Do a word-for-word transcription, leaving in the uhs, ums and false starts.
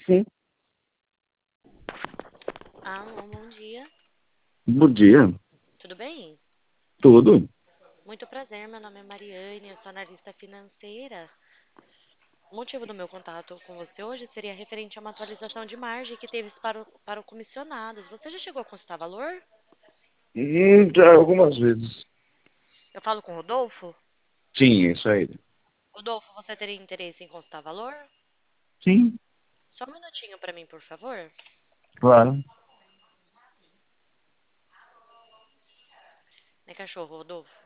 Sim. Alô, bom dia. Bom dia. Tudo bem? Tudo? Muito prazer, meu nome é Mariane, eu sou analista financeira. O motivo do meu contato com você hoje seria referente a uma atualização de margem que teve para, o, para o comissionados. Você já chegou a consultar valor? Hum, já algumas vezes. Eu falo com o Rodolfo? Sim, é isso aí. Rodolfo, você teria interesse em consultar valor? Sim, Só um minutinho para mim, por favor. claro. É cachorro, Rodolfo.